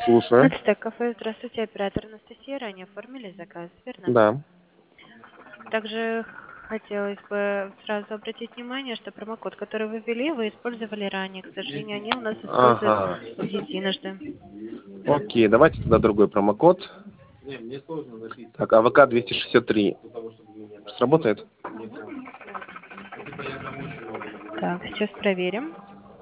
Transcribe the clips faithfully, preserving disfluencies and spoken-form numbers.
Слушаю. Нацтек кафе, здравствуйте, оператор Анастасия. Ранее оформили заказ, верно? Да. Также хотелось бы сразу обратить внимание, что промокод, который вы ввели, вы использовали ранее. К сожалению, они у нас используют Ага. единожды. Окей, давайте тогда другой промокод. Так, АВК двести шестьдесят три. Сработает? Так, сейчас проверим.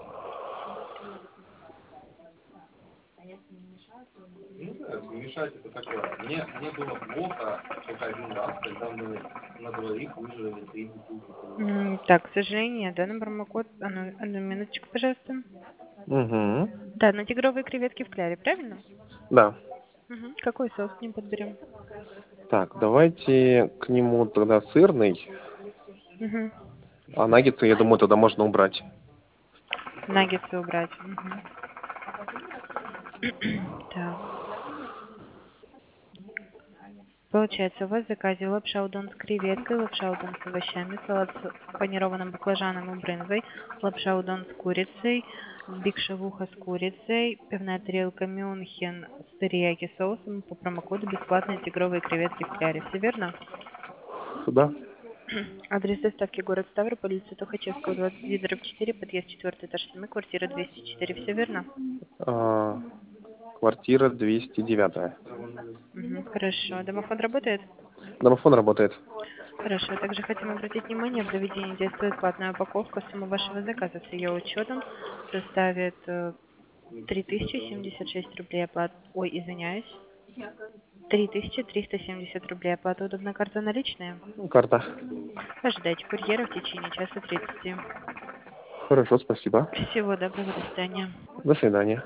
Ну да, не мешать это такое. Мне, мне было плохо только один раз, когда мы на двоих выжрали три бутылки. М, Так, к сожалению, данный промокод... Одну, одну минуточку, пожалуйста. Угу. Да, на тигровые креветки в кляре, правильно? Да. Угу. Какой соус к ним подберем? Так, давайте к нему тогда сырный, Угу. а наггетсы, я думаю, тогда можно убрать. Наггетсы убрать. Мгм. Так. Получается, у вас в заказе лапша удон с креветкой, лапша удон с овощами, салат с панированным баклажаном и брынзой, лапша удон с курицей, биг-шавуха с курицей, пивная тарелка Мюнхен с терияки соусом по промокоду бесплатные тигровые креветки в кляре. Все верно? Сюда? Адрес доставки город Ставрополь, улица Тухачевского, двадцать один, дробь четыре, подъезд четвертый, этаж семь, квартира двести четыре. Все верно? А, квартира двести девять. Мгм, хорошо. Домофон работает? Домофон работает. Хорошо. Также хотим обратить внимание, в заведении действует платная упаковка. Сумма вашего заказа с ее учетом составит э, три тысячи семьдесят шесть рублей оплат. Ой, извиняюсь. три тысячи триста семьдесят рублей оплата. Удобна карта наличная? Карта. Ожидайте курьера в течение часа тридцати. Хорошо, спасибо. Всего доброго, до свидания. До свидания.